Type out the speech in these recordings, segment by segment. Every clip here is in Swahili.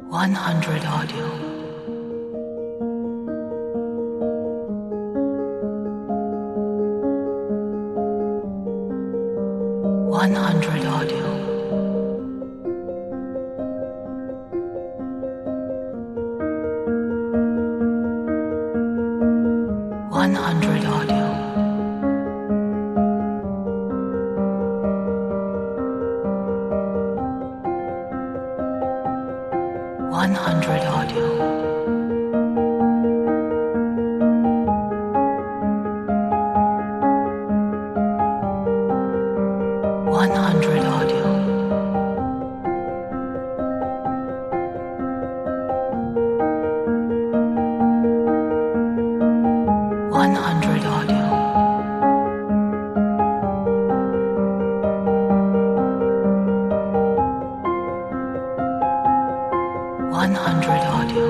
100 audio. 100 audio. 100 audio. 100 audio. 100 audio. 100 audio. 100 audio.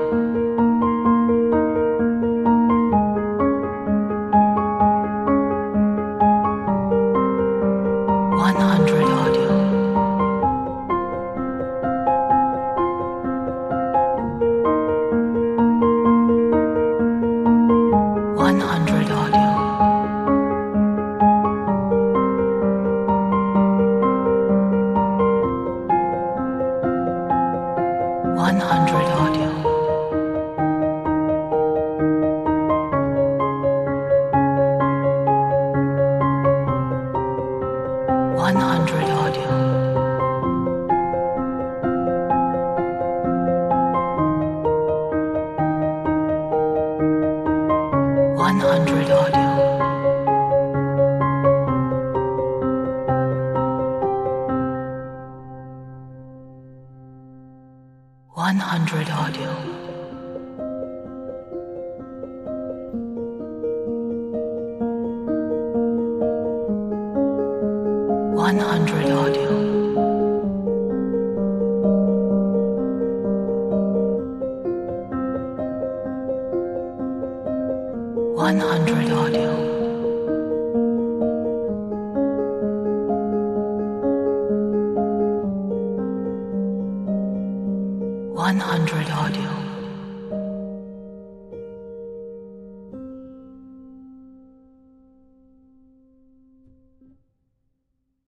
100 audio. 100 audio. 100 audio. 100 audio. 100 audio. 100 audio. 100 audio. 100 audio. 100 audio.